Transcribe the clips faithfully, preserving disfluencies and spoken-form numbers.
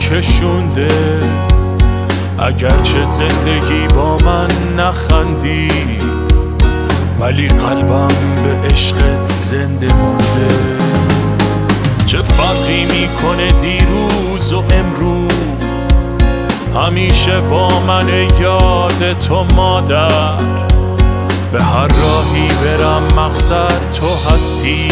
کشونده. اگرچه زندگی با من نخندید، ولی قلبم به عشقت زنده مونده. چه فرقی میکنه دیروز و امروز، همیشه با من یاد تو مادر. به هر راهی برم مقصد تو هستی،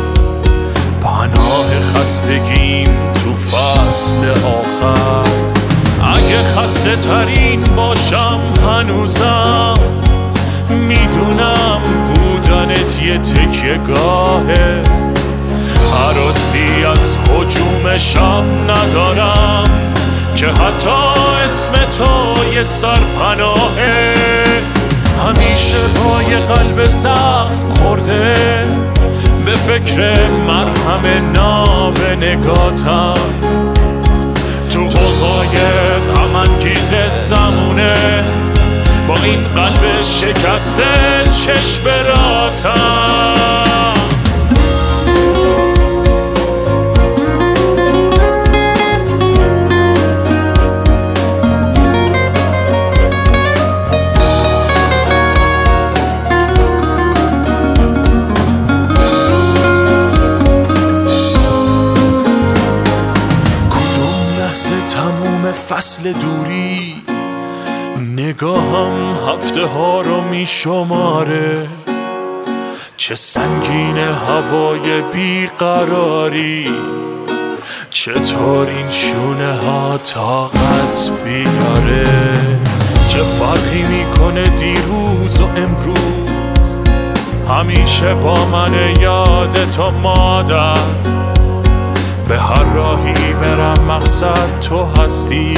پناه خستگیم تو فصل آخر. اگه خسته ترین باشم هنوزم میدونم بودنت یه تکیه گاهه. هراسی از هجوم شب ندارم که حتی اسم تو یه سرپناهه. همیشه با یه قلب زخم خورده به فکر مرهم ناب نگاتم. تو قوقای غم‌انگیز زمونه با این قلب شکسته چشم براتم. تموم فصل دوری نگاهم هفته ها رو می شماره. چه سنگین هوای بیقراری، چطور این شونه ها طاقت بیاره. چه فرقی میکنه دیروز و امروز، همیشه با من یاد تو مادر. به هر راهی برم مقصد تو هستی،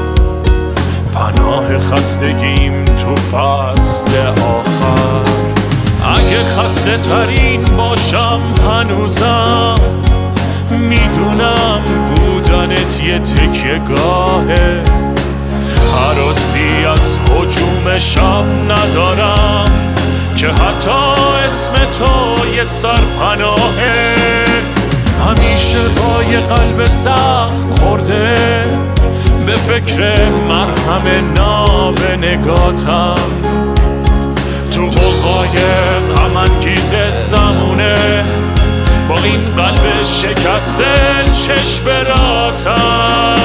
پناه خستگیم تو فصل آخر. اگه خسته ترین باشم هنوزم میدونم بودنت یه تکیه گاهه. هراسی از هجوم شب ندارم که حتی اسم تو یه سرپناهه. همیشه با یه قلب زخم خورده به فکر مرهم ناب نگاتم. تو قوقای غم‌انگیز زمونه با این قلب شکسته چشم براتم.